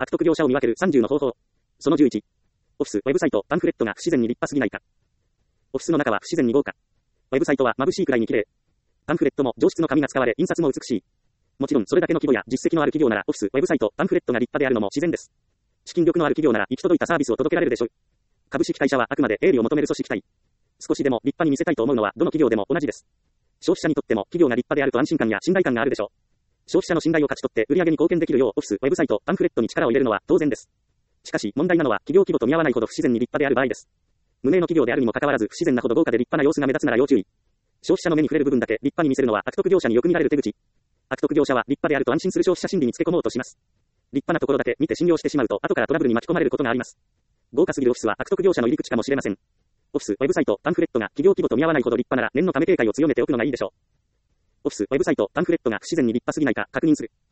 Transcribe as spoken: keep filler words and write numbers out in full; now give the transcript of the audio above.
悪徳業者を見分けるさんじゅうの方法。そのじゅういち。オフィス、ウェブサイト、パンフレットが不自然に立派すぎないか。オフィスの中は不自然に豪華。ウェブサイトは眩しいくらいに綺麗。パンフレットも上質の紙が使われ、印刷も美しい。もちろんそれだけの規模や実績のある企業ならオフィス、ウェブサイト、パンフレットが立派であるのも自然です。資金力のある企業なら行き届いたサービスを届けられるでしょう。株式会社はあくまで営利を求める組織体。少しでも立派に見せたいと思うのはどの企業でも同じです。消費者にとっても企業が立派であると安心感や信頼感があるでしょう。消費者の信頼を勝ち取って売上に貢献できるようオフィス、ウェブサイト、パンフレットに力を入れるのは当然です。しかし問題なのは企業規模と見合わないほど不自然に立派である場合です。無名の企業であるにもかかわらず不自然なほど豪華で立派な様子が目立つなら要注意。消費者の目に触れる部分だけ立派に見せるのは悪徳業者によく見られる手口。悪徳業者は立派であると安心する消費者心理につけ込もうとします。立派なところだけ見て信用してしまうと後からトラブルに巻き込まれることがあります。豪華すぎるオフィスは悪徳業者の入り口かもしれません。オフィス、ウェブサイト、パンフレットが企業規模と見合わないほど立派なら念のため警戒を強めておくのがいいでしょう。オフィス、ウェブサイト、パンフレットが不自然に立派すぎないか確認する。